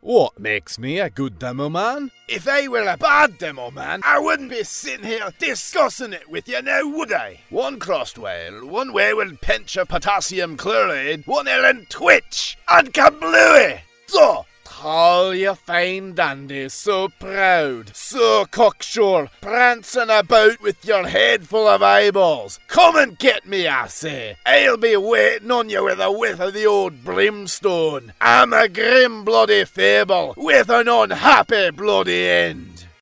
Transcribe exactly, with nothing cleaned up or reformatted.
What makes me a good demo man? If I were a bad demo man, I wouldn't be sitting here discussing it with you now, would I? One crossed whale, one whale with pinch of potassium chloride, one Ellen twitch, and kablooey! So, all you fine dandies, so proud, so cocksure, prancing about with your head full of eyeballs. Come and get me, I say. I'll be waiting on you with a whiff of the old brimstone. I'm a grim bloody fable with an unhappy bloody end.